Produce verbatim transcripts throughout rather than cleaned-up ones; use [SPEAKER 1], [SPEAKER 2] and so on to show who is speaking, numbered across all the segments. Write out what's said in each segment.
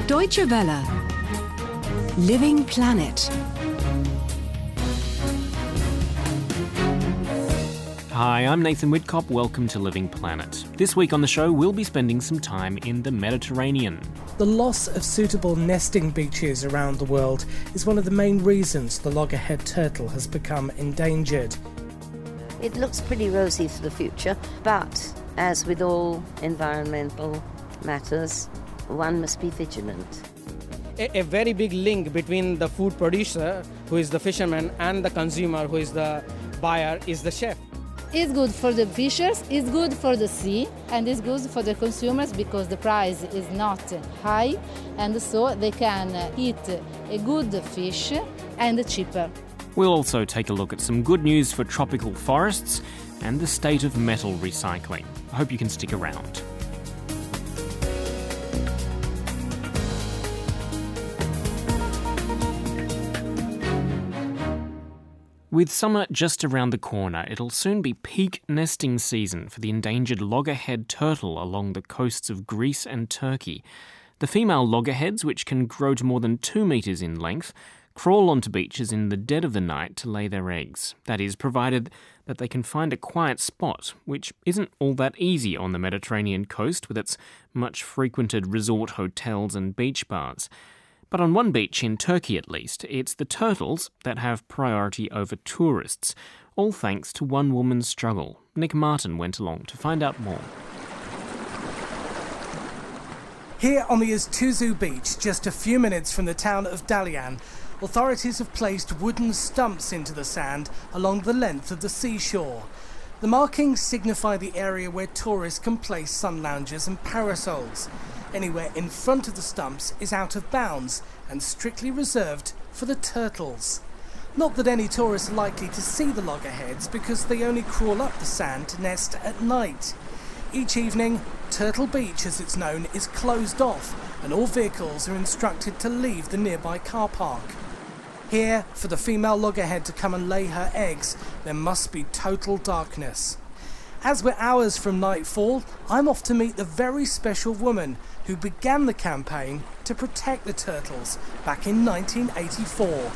[SPEAKER 1] Deutsche Welle. Living Planet.
[SPEAKER 2] Hi, I'm Nathan Whitcop. Welcome to Living Planet. This week on the show, we'll be spending some time in the Mediterranean.
[SPEAKER 3] The loss of suitable nesting beaches around the world is one of the main reasons the loggerhead turtle has become endangered.
[SPEAKER 4] It looks pretty rosy for the future, but as with all environmental matters, one must be vigilant.
[SPEAKER 5] A, a very big link between the food producer, who is the fisherman, and the consumer, who is the buyer, is the chef.
[SPEAKER 6] It's good for the fishers, it's good for the sea, and it's good for the consumers because the price is not high, and so they can eat a good fish and cheaper.
[SPEAKER 2] We'll also take a look at some good news for tropical forests and the state of metal recycling. I hope you can stick around. With summer just around the corner, it'll soon be peak nesting season for the endangered loggerhead turtle along the coasts of Greece and Turkey. The female loggerheads, which can grow to more than two metres in length, crawl onto beaches in the dead of the night to lay their eggs. That is, provided that they can find a quiet spot, which isn't all that easy on the Mediterranean coast with its much frequented resort hotels and beach bars. But on one beach in Turkey at least, it's the turtles that have priority over tourists, all thanks to one woman's struggle. Nick Martin went along to find out more.
[SPEAKER 3] Here on the Isuzu beach, just a few minutes from the town of Dalian, authorities have placed wooden stumps into the sand along the length of the seashore. The markings signify the area where tourists can place sun loungers and parasols. Anywhere in front of the stumps is out of bounds and strictly reserved for the turtles. Not that any tourists are likely to see the loggerheads because they only crawl up the sand to nest at night. Each evening, Turtle Beach, as it's known, is closed off and all vehicles are instructed to leave the nearby car park. Here, for the female loggerhead to come and lay her eggs, there must be total darkness. As we're hours from nightfall, I'm off to meet the very special woman who began the campaign to protect the turtles back in nineteen eighty-four.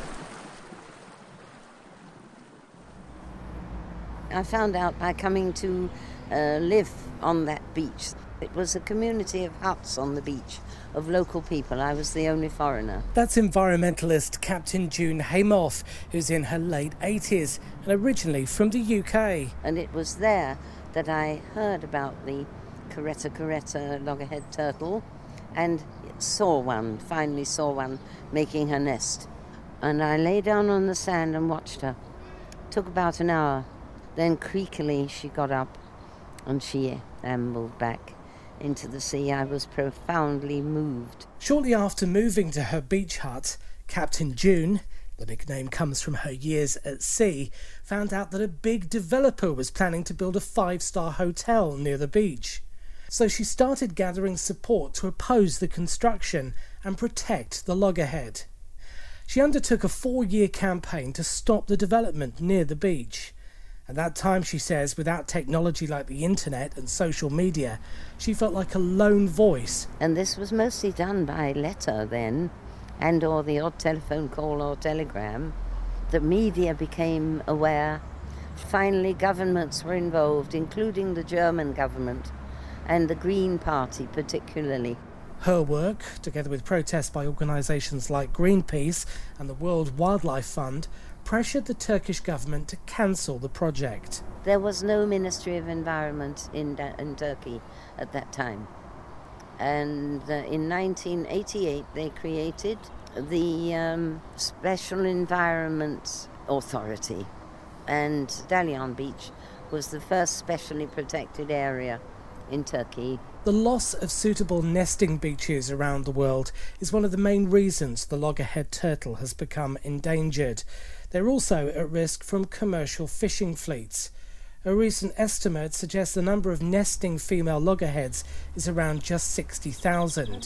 [SPEAKER 4] I found out by coming to uh, live on that beach. It was a community of huts on the beach of local people. I was the only foreigner.
[SPEAKER 3] That's environmentalist Captain June Haymoff, who's in her late eighties and originally from the U K.
[SPEAKER 4] And it was there that I heard about the Caretta caretta loggerhead turtle and saw one, finally saw one making her nest. And I lay down on the sand and watched her. It took about an hour. Then creakily she got up and she ambled back into the sea. I was profoundly moved.
[SPEAKER 3] Shortly after moving to her beach hut, Captain June, the nickname comes from her years at sea, found out that a big developer was planning to build a five-star hotel near the beach. So she started gathering support to oppose the construction and protect the loggerhead. She undertook a four-year campaign to stop the development near the beach. At that time, she says, without technology like the internet and social media, she felt like a lone voice.
[SPEAKER 4] And this was mostly done by letter then, and or the odd telephone call or telegram. The media became aware. Finally, governments were involved, including the German government and the Green Party particularly.
[SPEAKER 3] Her work, together with protests by organisations like Greenpeace and the World Wildlife Fund, pressured the Turkish government to cancel the project.
[SPEAKER 4] There was no Ministry of Environment in, in Turkey at that time. And uh, in nineteen eighty-eight they created the um, Special Environment Authority. And Dalian Beach was the first specially protected area in Turkey.
[SPEAKER 3] The loss of suitable nesting beaches around the world is one of the main reasons the loggerhead turtle has become endangered. They're also at risk from commercial fishing fleets. A recent estimate suggests the number of nesting female loggerheads is around just sixty thousand.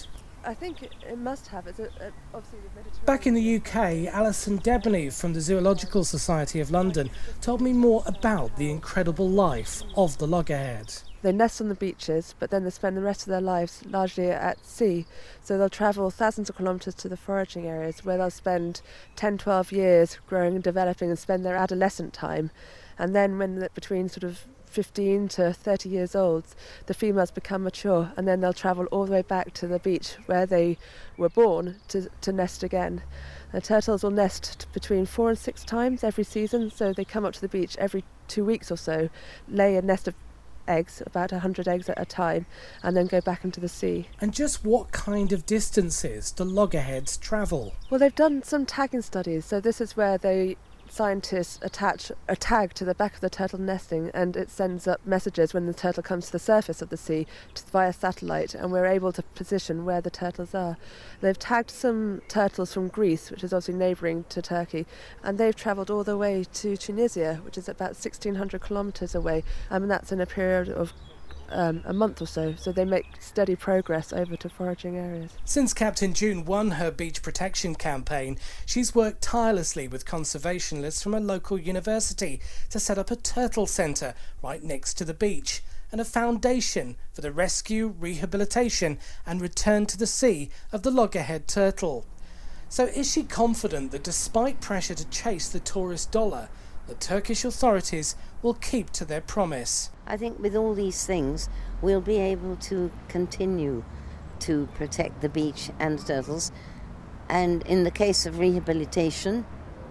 [SPEAKER 7] I think it, it must have. It's a, a, obviously the Mediterranean.
[SPEAKER 3] Back in the U K, Alison Debney from the Zoological Society of London told me more about the incredible life of the loggerhead.
[SPEAKER 7] They nest on the beaches, but then they spend the rest of their lives largely at sea. So they'll travel thousands of kilometres to the foraging areas where they'll spend ten, twelve years growing and developing and spend their adolescent time. And then when they're between sort of fifteen to thirty years old, the females become mature, and then they'll travel all the way back to the beach where they were born to, to nest again. The turtles will nest between four and six times every season, so they come up to the beach every two weeks or so, lay a nest of eggs, about one hundred eggs at a time, and then go back into the sea.
[SPEAKER 3] And just what kind of distances do loggerheads travel?
[SPEAKER 7] Well, they've done some tagging studies, so this is where they scientists attach a tag to the back of the turtle nesting, and it sends up messages when the turtle comes to the surface of the sea to, via satellite, and we're able to position where the turtles are. They've tagged some turtles from Greece, which is obviously neighbouring to Turkey, and they've travelled all the way to Tunisia, which is about sixteen hundred kilometres away, and that's in a period of Um, a month or so, so they make steady progress over to foraging areas.
[SPEAKER 3] Since Captain June won her beach protection campaign, she's worked tirelessly with conservationists from a local university to set up a turtle centre right next to the beach and a foundation for the rescue, rehabilitation and return to the sea of the loggerhead turtle. So is she confident that despite pressure to chase the tourist dollar, the Turkish authorities will keep to their promise?
[SPEAKER 4] I think with all these things, we'll be able to continue to protect the beach and the turtles. And in the case of rehabilitation,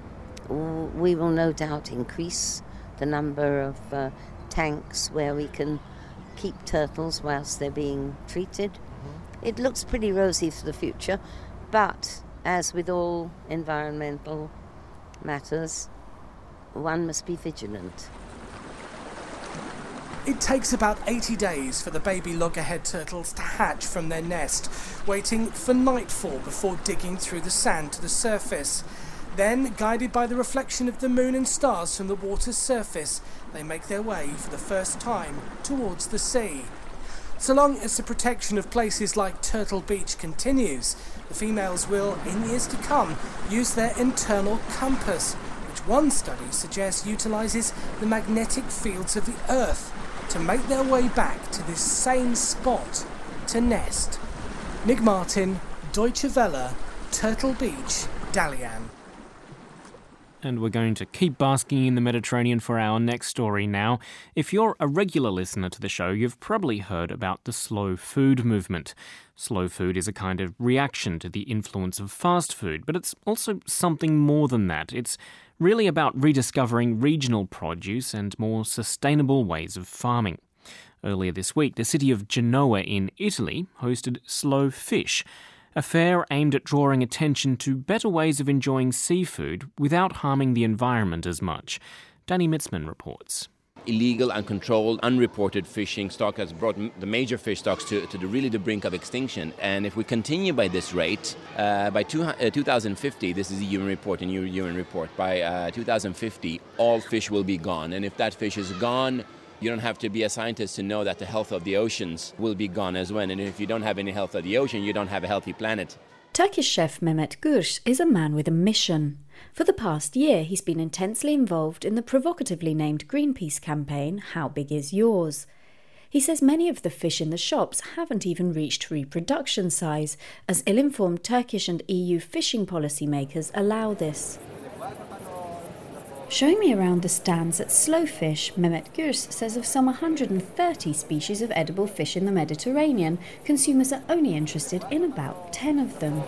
[SPEAKER 4] we will no doubt increase the number of uh, tanks where we can keep turtles whilst they're being treated. Mm-hmm. It looks pretty rosy for the future, but as with all environmental matters, one must be vigilant.
[SPEAKER 3] It takes about eighty days for the baby loggerhead turtles to hatch from their nest, waiting for nightfall before digging through the sand to the surface. Then, guided by the reflection of the moon and stars from the water's surface, they make their way for the first time towards the sea. So long as the protection of places like Turtle Beach continues, the females will, in years to come, use their internal compass, which one study suggests utilises the magnetic fields of the Earth to make their way back to this same spot to nest. Nick Martin, Deutsche Welle, Turtle Beach, Dalian.
[SPEAKER 2] And we're going to keep basking in the Mediterranean for our next story now. If you're a regular listener to the show, you've probably heard about the slow food movement. Slow food is a kind of reaction to the influence of fast food, but it's also something more than that. It's really about rediscovering regional produce and more sustainable ways of farming. Earlier this week, the city of Genoa in Italy hosted Slow Fish, a fair aimed at drawing attention to better ways of enjoying seafood without harming the environment as much. Danny Mitzman reports.
[SPEAKER 8] Illegal, uncontrolled, unreported fishing stock has brought the major fish stocks to, to the, really the brink of extinction. And if we continue by this rate, uh, by two, uh, two thousand fifty, this is a U N report, a new U N report, by uh, two thousand fifty, all fish will be gone. And if that fish is gone, you don't have to be a scientist to know that the health of the oceans will be gone as well. And if you don't have any health of the ocean, you don't have a healthy planet.
[SPEAKER 9] Turkish chef Mehmet Gürs is a man with a mission. For the past year, he's been intensely involved in the provocatively named Greenpeace campaign, How Big Is Yours? He says many of the fish in the shops haven't even reached reproduction size, as ill-informed Turkish and E U fishing policymakers allow this. Showing me around the stands at Slow Fish, Mehmet Gürs says of some one hundred thirty species of edible fish in the Mediterranean, consumers are only interested in about ten of them.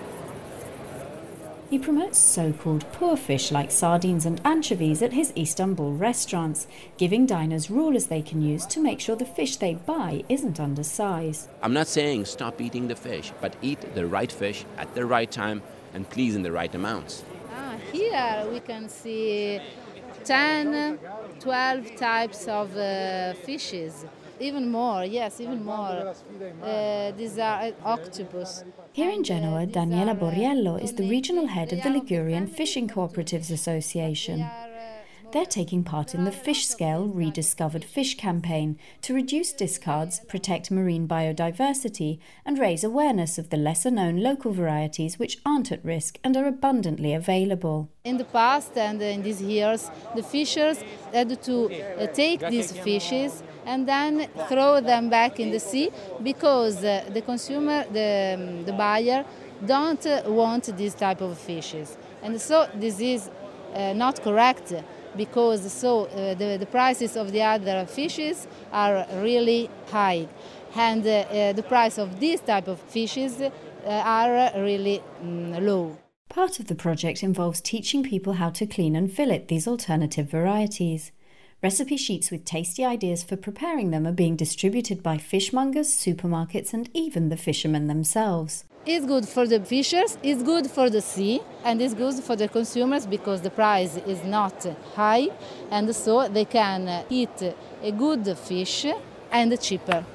[SPEAKER 9] He promotes so-called poor fish like sardines and anchovies at his Istanbul restaurants, giving diners rulers they can use to make sure the fish they buy isn't undersized.
[SPEAKER 8] I'm not saying stop eating the fish, but eat the right fish at the right time and please in the right amounts.
[SPEAKER 6] Ah, here we can see ten, twelve types of uh, fishes. Even more, yes, even more. Uh, these are octopus.
[SPEAKER 9] Here in Genoa, Daniela Borriello is the regional head of the Ligurian Fishing Cooperatives Association. They're taking part in the Fish Scale Rediscovered Fish campaign to reduce discards, protect marine biodiversity and raise awareness of the lesser-known local varieties which aren't at risk and are abundantly available.
[SPEAKER 6] In the past and in these years, the fishers had to uh, take these fishes and then throw them back in the sea because uh, the consumer, the, um, the buyer, don't uh, want this type of fishes. And so this is uh, not correct, because so uh, the, the prices of the other fishes are really high, and uh, uh, the price of this type of fishes uh, are really um, low.
[SPEAKER 9] Part of the project involves teaching people how to clean and fillet these alternative varieties. Recipe sheets with tasty ideas for preparing them are being distributed by fishmongers, supermarkets and even the fishermen themselves.
[SPEAKER 6] It's good for the fishers, it's good for the sea, and it's good for the consumers because the price is not high, and so they can eat a good fish and cheaper.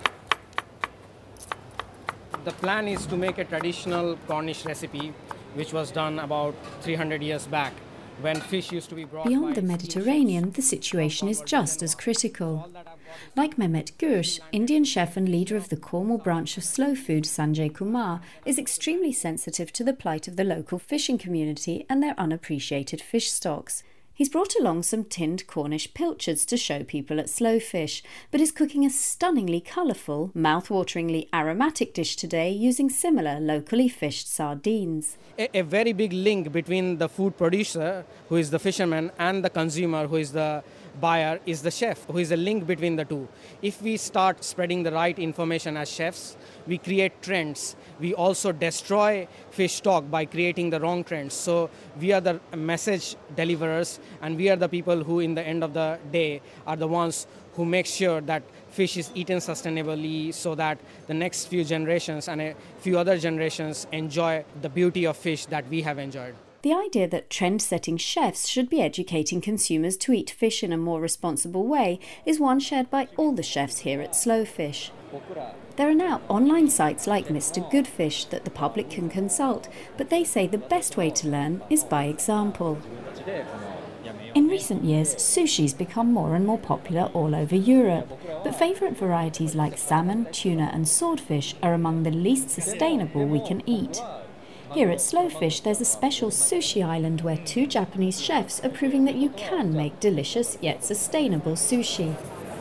[SPEAKER 5] The plan is to make a traditional Cornish recipe, which was done about three hundred years back, when fish used to be brought
[SPEAKER 9] Beyond
[SPEAKER 5] by
[SPEAKER 9] the Mediterranean, the situation is just as critical. Like Mehmet Gürsch, Indian chef and leader of the Cornwall branch of Slow Food, Sanjay Kumar, is extremely sensitive to the plight of the local fishing community and their unappreciated fish stocks. He's brought along some tinned Cornish pilchards to show people at Slow Fish, but is cooking a stunningly colourful, mouth-wateringly aromatic dish today using similar locally fished sardines.
[SPEAKER 5] A, a very big link between the food producer, who is the fisherman, and the consumer, who is the buyer, is the chef, who is a link between the two. If we start spreading the right information as chefs, we create trends. We also destroy fish stock by creating the wrong trends. So we are the message deliverers, and we are the people who, in the end of the day, are the ones who make sure that fish is eaten sustainably so that the next few generations and a few other generations enjoy the beauty of fish that we have enjoyed.
[SPEAKER 9] The idea that trend-setting chefs should be educating consumers to eat fish in a more responsible way is one shared by all the chefs here at Slow Fish. There are now online sites like Mister Goodfish that the public can consult, but they say the best way to learn is by example. In recent years, sushi's become more and more popular all over Europe, but favourite varieties like salmon, tuna and swordfish are among the least sustainable we can eat. Here at Slow Fish, there's a special sushi island where two Japanese chefs are proving that you can make delicious yet sustainable sushi.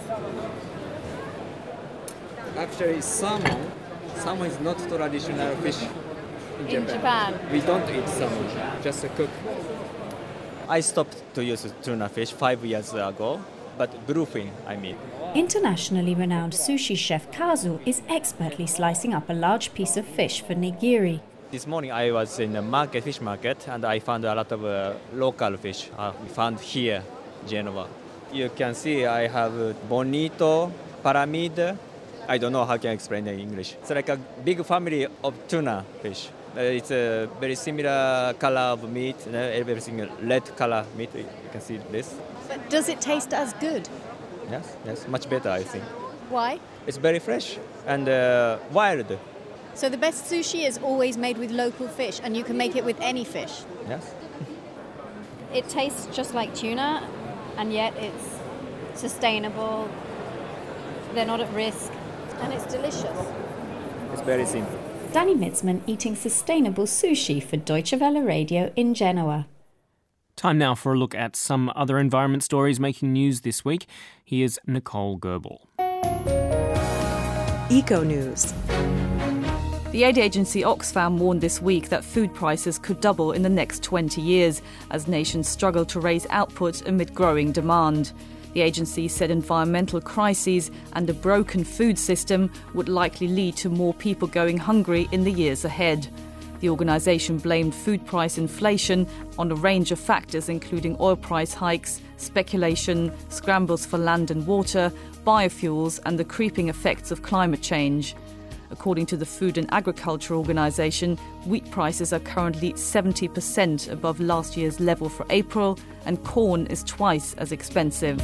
[SPEAKER 10] Actually, salmon, salmon is not traditional fish in Japan.
[SPEAKER 11] In Japan.
[SPEAKER 10] We don't eat salmon, just cook. I stopped to use tuna fish five years ago, but bluefin, I mean.
[SPEAKER 9] Internationally renowned sushi chef Kazu is expertly slicing up a large piece of fish for nigiri.
[SPEAKER 10] This morning I was in the market, fish market, and I found a lot of uh, local fish uh, we found here, Genova. You can see I have bonito, paramide. I don't know how can I explain in English. It's like a big family of tuna fish. Uh, it's a very similar color of meat, you know, everything red color meat. You can see this.
[SPEAKER 11] But does it taste as good?
[SPEAKER 10] Yes, yes, much better I think.
[SPEAKER 11] Why?
[SPEAKER 10] It's very fresh and uh, wild.
[SPEAKER 11] So the best sushi is always made with local fish, and you can make it with any fish?
[SPEAKER 10] Yes.
[SPEAKER 11] It tastes just like tuna, and yet it's sustainable, they're not at risk, and it's delicious.
[SPEAKER 10] It's very simple.
[SPEAKER 9] Danny Mitzman eating sustainable sushi for Deutsche Welle Radio in Genoa.
[SPEAKER 2] Time now for a look at some other environment stories making news this week. Here's Nicole Goebel.
[SPEAKER 1] Eco News.
[SPEAKER 12] The aid agency Oxfam warned this week that food prices could double in the next twenty years as nations struggle to raise output amid growing demand. The agency said environmental crises and a broken food system would likely lead to more people going hungry in the years ahead. The organisation blamed food price inflation on a range of factors including oil price hikes, speculation, scrambles for land and water, biofuels and the creeping effects of climate change. According to the Food and Agriculture Organisation, wheat prices are currently seventy percent above last year's level for April, and corn is twice as expensive.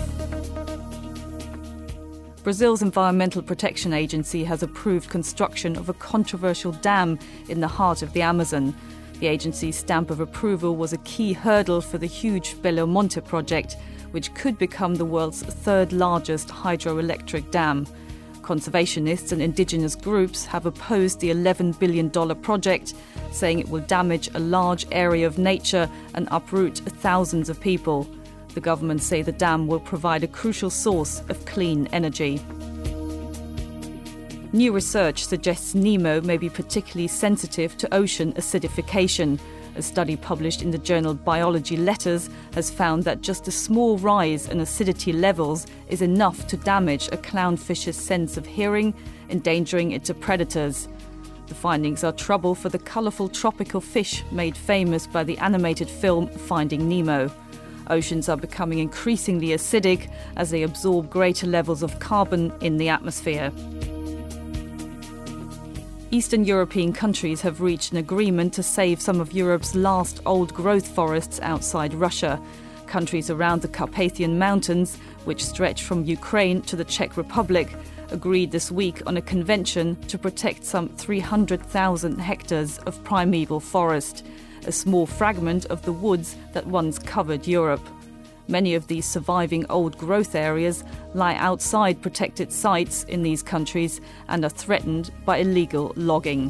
[SPEAKER 12] Brazil's Environmental Protection Agency has approved construction of a controversial dam in the heart of the Amazon. The agency's stamp of approval was a key hurdle for the huge Belo Monte project, which could become the world's third largest hydroelectric dam. Conservationists and indigenous groups have opposed the eleven billion dollars project, saying it will damage a large area of nature and uproot thousands of people. The government say the dam will provide a crucial source of clean energy. New research suggests Nemo may be particularly sensitive to ocean acidification. A study published in the journal Biology Letters has found that just a small rise in acidity levels is enough to damage a clownfish's sense of hearing, endangering it to predators. The findings are trouble for the colourful tropical fish made famous by the animated film Finding Nemo. Oceans are becoming increasingly acidic as they absorb greater levels of carbon in the atmosphere. Eastern European countries have reached an agreement to save some of Europe's last old-growth forests outside Russia. Countries around the Carpathian Mountains, which stretch from Ukraine to the Czech Republic, agreed this week on a convention to protect some three hundred thousand hectares of primeval forest, a small fragment of the woods that once covered Europe. Many of these surviving old-growth areas lie outside protected sites in these countries and are threatened by illegal logging.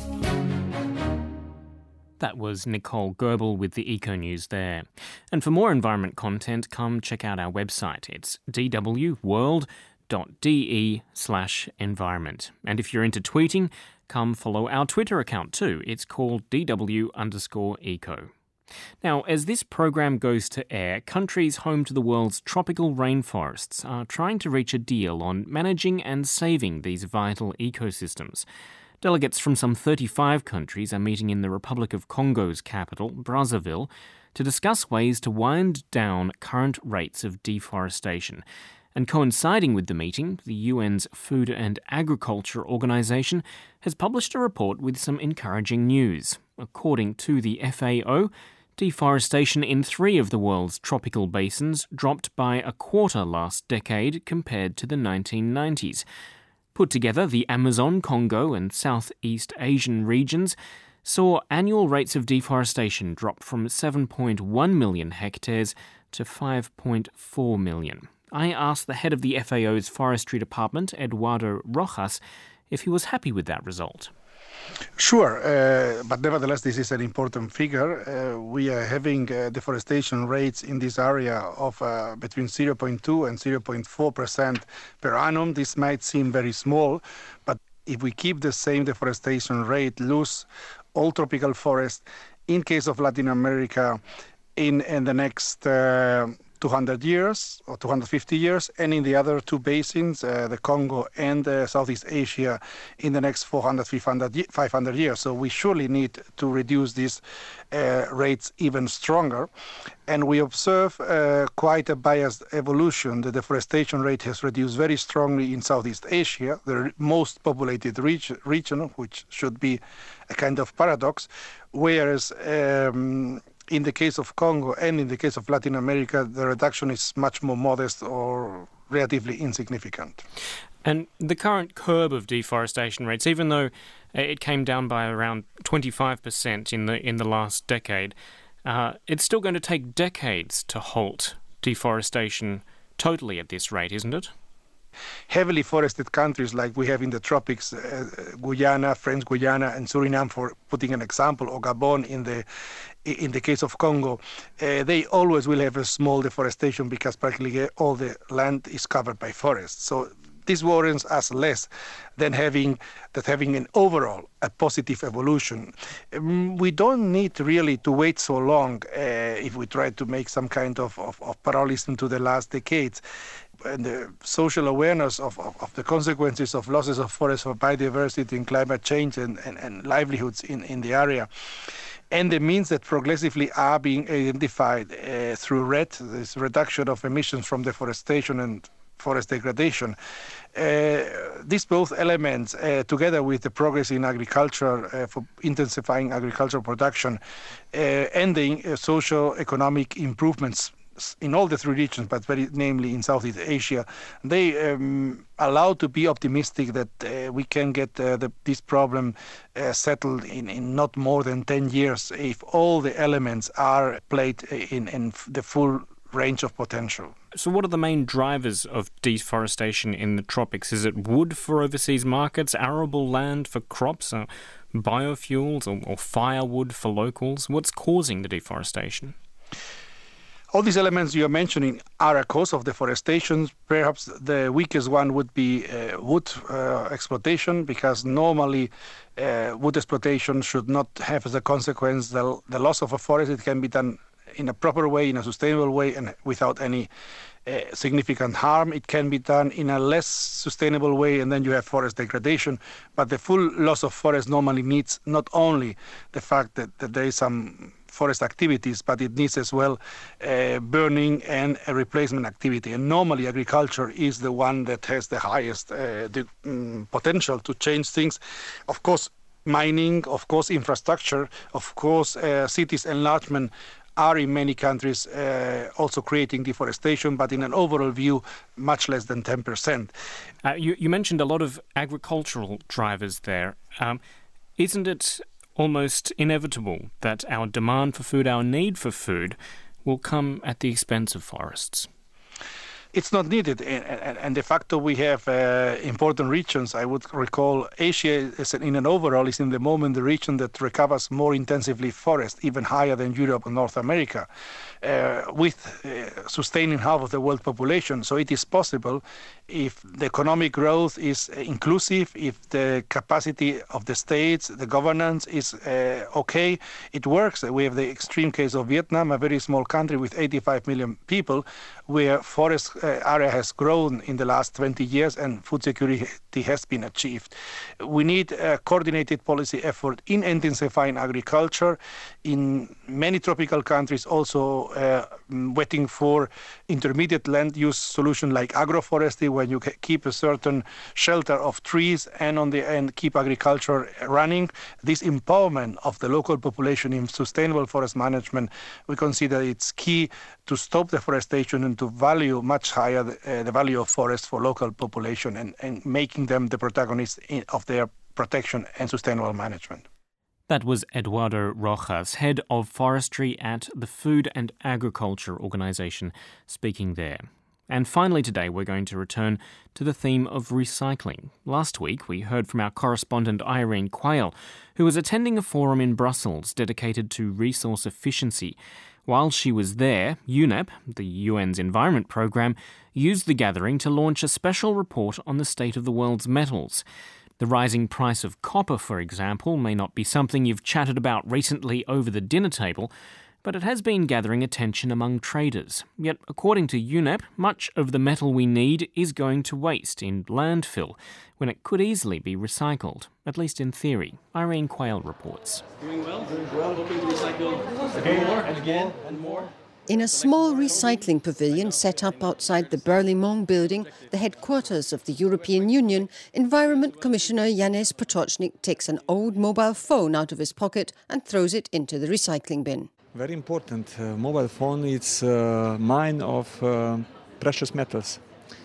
[SPEAKER 2] That was Nicole Goebel with the Eco News there. And for more environment content, come check out our website. It's d w world dot d e slash environment. And if you're into tweeting, come follow our Twitter account too. It's called dw underscore eco. Now, as this program goes to air, countries home to the world's tropical rainforests are trying to reach a deal on managing and saving these vital ecosystems. Delegates from some thirty-five countries are meeting in the Republic of Congo's capital, Brazzaville, to discuss ways to wind down current rates of deforestation. And coinciding with the meeting, the U N's Food and Agriculture Organization has published a report with some encouraging news. According to the F A O, deforestation in three of the world's tropical basins dropped by a quarter last decade compared to the nineteen nineties. Put together, the Amazon, Congo and Southeast Asian regions saw annual rates of deforestation drop from seven point one million hectares to five point four million. I asked the head of the F A O's Forestry Department, Eduardo Rojas, if he was happy with that result.
[SPEAKER 13] Sure, uh, but nevertheless, this is an important figure. Uh, we are having uh, deforestation rates in this area of uh, between zero point two and zero point four percent per annum. This might seem very small, but if we keep the same deforestation rate, lose all tropical forests, in case of Latin America, in, in the next uh, two hundred years or two hundred fifty years, and in the other two basins, uh, the Congo and uh, Southeast Asia, in the next four hundred, five hundred years. So we surely need to reduce these uh, rates even stronger. And we observe uh, quite a biased evolution. The deforestation rate has reduced very strongly in Southeast Asia, the most populated region, region which should be a kind of paradox, whereas um, in the case of Congo and in the case of Latin America, the reduction is much more modest or relatively insignificant.
[SPEAKER 2] And the current curve of deforestation rates, even though it came down by around twenty-five percent in the in the last decade, uh, it's still going to take decades to halt deforestation totally at this rate, isn't it?
[SPEAKER 13] Heavily forested countries like we have in the tropics, uh, Guyana, French Guyana and Suriname, for putting an example, or Gabon in the in the case of Congo, uh, they always will have a small deforestation because practically all the land is covered by forests. So this warrants us less than having that having an overall a positive evolution. Um, we don't need really to wait so long uh, if we try to make some kind of, of, of parallelism to the last decades. And the social awareness of, of, of the consequences of losses of forests for biodiversity and climate change and, and, and livelihoods in, in the area, and the means that progressively are being identified uh, through R E D, this reduction of emissions from deforestation and forest degradation. Uh, these both elements, uh, together with the progress in agriculture uh, for intensifying agricultural production, uh, and the uh, socio-economic improvements in all the three regions, but very namely in Southeast Asia, they um, allow to be optimistic that uh, we can get uh, the, this problem uh, settled in, in not more than ten years if all the elements are played in, in the full range of potential.
[SPEAKER 2] So what are the main drivers of deforestation in the tropics? Is it wood for overseas markets, arable land for crops, or biofuels, or, or firewood for locals? What's causing the deforestation?
[SPEAKER 13] All these elements you are mentioning are a cause of deforestation. Perhaps the weakest one would be uh, wood uh, exploitation, because normally uh, wood exploitation should not have as a consequence the, the loss of a forest. It can be done in a proper way, in a sustainable way, and without any uh, significant harm. It can be done in a less sustainable way, and then you have forest degradation. But the full loss of forest normally needs not only the fact that, that there is some forest activities, but it needs as well uh, burning and a replacement activity. And normally agriculture is the one that has the highest uh, the, um, potential to change things. Of course, mining, of course, infrastructure, of course, uh, cities enlargement are in many countries uh, also creating deforestation, but in an overall view, much less than ten percent.
[SPEAKER 2] Uh, you, you mentioned a lot of agricultural drivers there. Um, isn't it almost inevitable that our demand for food, our need for food, will come at the expense of forests?
[SPEAKER 13] It's not needed, and, and, and de facto we have uh, important regions. I would recall Asia is in an overall is in the moment the region that recovers more intensively forest, even higher than Europe and North America, uh, with uh, sustaining half of the world population. So it is possible, if the economic growth is inclusive, if the capacity of the states, the governance is uh, okay, it works. We have the extreme case of Vietnam, a very small country with eighty-five million people, where forest uh, area has grown in the last twenty years and food security has been achieved. We need a coordinated policy effort in intensifying agriculture. In many tropical countries also uh, waiting for intermediate land use solution like agroforestry, where you keep a certain shelter of trees and on the end keep agriculture running. This empowerment of the local population in sustainable forest management, we consider it's key to stop deforestation and to value much higher the, uh, the value of forests for local population and, and making them the protagonists in, of their protection and sustainable management.
[SPEAKER 2] That was Eduardo Rojas, head of forestry at the Food and Agriculture Organization, speaking there. And finally today we're going to return to the theme of recycling. Last week we heard from our correspondent Irene Quayle, who was attending a forum in Brussels dedicated to resource efficiency. While she was there, UNEP, the U N's Environment Programme, used the gathering to launch a special report on the state of the world's metals. The rising price of copper, for example, may not be something you've chatted about recently over the dinner table, but it has been gathering attention among traders. Yet, according to UNEP, much of the metal we need is going to waste in landfill, when it could easily be recycled, at least in theory. Irene Quayle reports.
[SPEAKER 14] Doing well, doing well, hoping to recycle more and again and more.
[SPEAKER 15] In a small recycling pavilion set up outside the Berlaymont building, the headquarters of the European Union, Environment Commissioner Janez Potočnik takes an old mobile phone out of his pocket and throws it into the recycling bin.
[SPEAKER 16] Very important. Uh, mobile phone is a mine of uh, precious metals.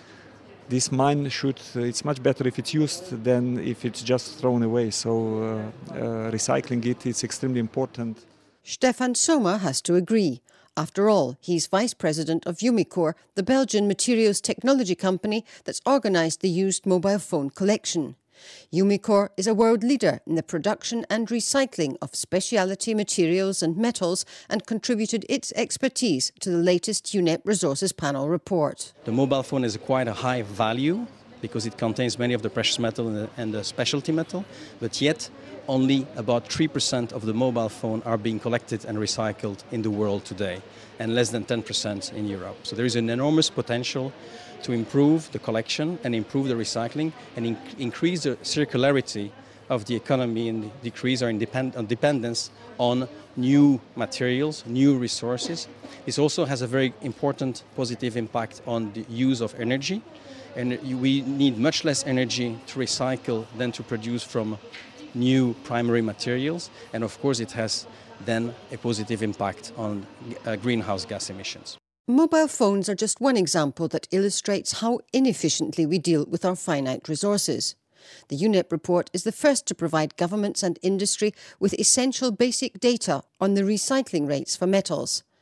[SPEAKER 16] This mine should, uh, it's much better if it's used than if it's just thrown away. So uh, uh, recycling it is extremely important.
[SPEAKER 15] Stefan Sommer has to agree. After all, he's vice president of Umicore, the Belgian materials technology company that's organised the used mobile phone collection. Umicore is a world leader in the production and recycling of specialty materials and metals and contributed its expertise to the latest UNEP Resources Panel report.
[SPEAKER 14] The mobile phone is quite a high value because it contains many of the precious metal and the, and the specialty metal, but yet only about three percent of the mobile phone are being collected and recycled in the world today, and less than ten percent in Europe. So there is an enormous potential to improve the collection and improve the recycling and in- increase the circularity of the economy and decrease our independ- dependence on new materials, new resources. This also has a very important positive impact on the use of energy. And we need much less energy to recycle than to produce from new primary materials. And of course it has then a positive impact on uh, greenhouse gas emissions.
[SPEAKER 15] Mobile phones are just one example that illustrates how inefficiently we deal with our finite resources. The UNEP report is the first to provide governments and industry with essential basic data on the recycling rates for metals.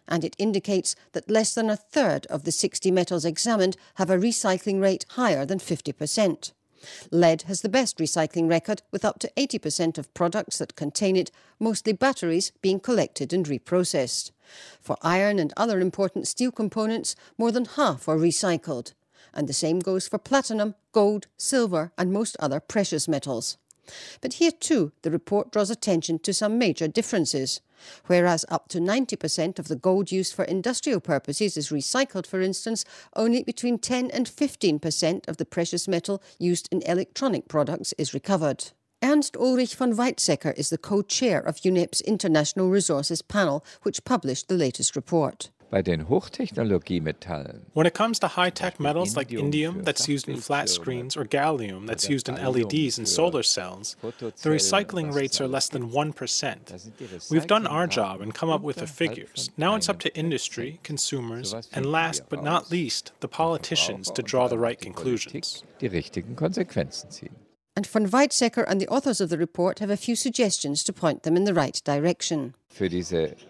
[SPEAKER 15] and it indicates that less than a third of the sixty metals examined have a recycling rate higher than fifty percent. Lead has the best recycling record, with up to eighty percent of products that contain it, mostly batteries, being collected and reprocessed. For iron and other important steel components, more than half are recycled. And the same goes for platinum, gold, silver and most other precious metals. But here too, the report draws attention to some major differences. Whereas up to ninety percent of the gold used for industrial purposes is recycled, for instance, only between ten and fifteen percent of the precious metal used in electronic products is recovered. Ernst Ulrich von Weizsäcker is the co-chair of U N E P's International Resources Panel, which published the latest report.
[SPEAKER 17] When it comes to high-tech metals like indium that's used in flat screens or gallium that's used in L E Ds and solar cells, the recycling rates are less than one percent. We've done our job and come up with the figures. Now it's up to industry, consumers, and last but not least, the politicians to draw the right conclusions.
[SPEAKER 15] And von Weizsäcker and the authors of the report have a few suggestions to point them in the right direction.
[SPEAKER 17] With these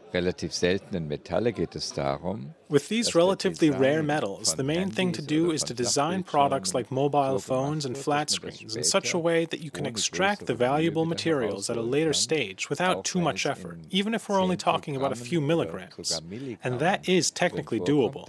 [SPEAKER 18] relatively rare metals, the main thing to do is to design products like mobile phones and flat screens in such a way that you can extract the valuable materials at a later stage without too much effort, even if we're only talking about a few milligrams. And that is technically doable.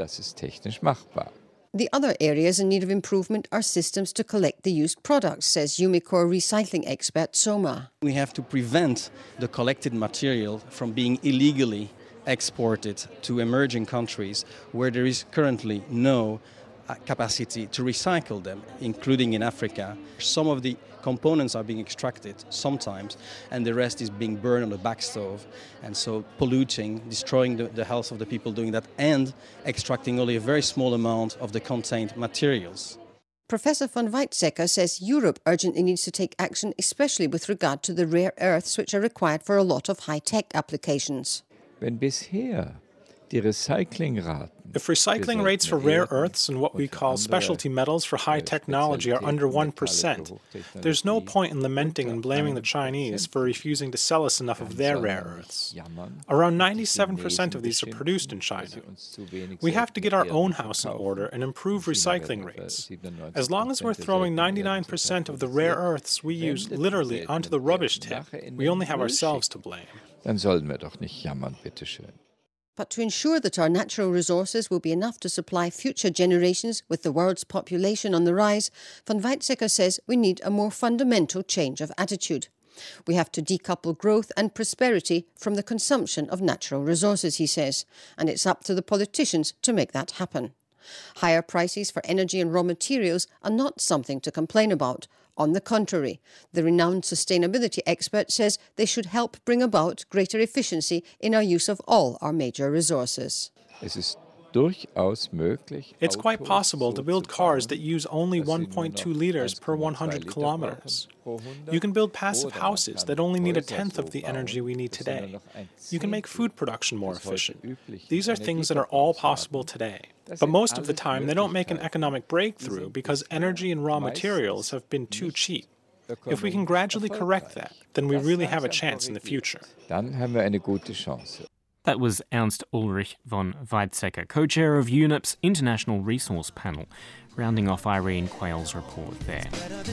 [SPEAKER 15] The other areas in need of improvement are systems to collect the used products, says Umicore recycling expert Soma.
[SPEAKER 14] We have to prevent the collected material from being illegally exported to emerging countries where there is currently no capacity to recycle them, including in Africa. Some of the components are being extracted sometimes, and the rest is being burned on the back stove, and so polluting, destroying the, the health of the people doing that, and extracting only a very small amount of the contained materials.
[SPEAKER 15] Professor von Weizsäcker says Europe urgently needs to take action, especially with regard to the rare earths which are required for a lot of high-tech applications.
[SPEAKER 17] Wenn bisher die Recyclingraten
[SPEAKER 18] If recycling rates for rare earths and what we call specialty metals for high technology are under one percent, there's no point in lamenting and blaming the Chinese for refusing to sell us enough of their rare earths. Around ninety-seven percent of these are produced in China. We have to get our own house in order and improve recycling rates. As long as we're throwing ninety-nine percent of the rare earths we use literally onto the rubbish tip, we only have ourselves to blame.
[SPEAKER 17] Dann sollen wir doch nicht jammern, bitteschön.
[SPEAKER 15] But to ensure that our natural resources will be enough to supply future generations with the world's population on the rise, von Weizsäcker says we need a more fundamental change of attitude. We have to decouple growth and prosperity from the consumption of natural resources, he says, and it's up to the politicians to make that happen. Higher prices for energy and raw materials are not something to complain about. On the contrary, the renowned sustainability expert says they should help bring about greater efficiency in our use of all our major resources.
[SPEAKER 18] It's quite possible to build cars that use only one point two litres per one hundred kilometers. You can build passive houses that only need a tenth of the energy we need today. You can make food production more efficient. These are things that are all possible today. But most of the time, they don't make an economic breakthrough because energy and raw materials have been too cheap. If we can gradually correct that, then we really have a chance in the future.
[SPEAKER 17] Dann haben wir eine gute Chance.
[SPEAKER 2] That was Ernst Ulrich von Weizsäcker, co-chair of U N E P's International Resource Panel, rounding off Irene Quayle's report there.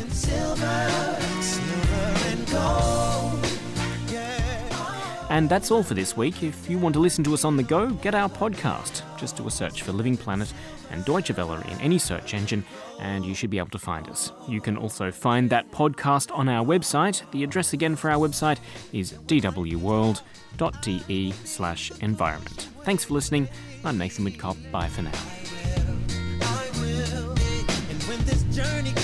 [SPEAKER 2] And that's all for this week. If you want to listen to us on the go, get our podcast. Just do a search for Living Planet and Deutsche Welle in any search engine, and you should be able to find us. You can also find that podcast on our website. The address again for our website is dwworld.de slash environment. Thanks for listening. I'm Nathan Woodcock. Bye for now.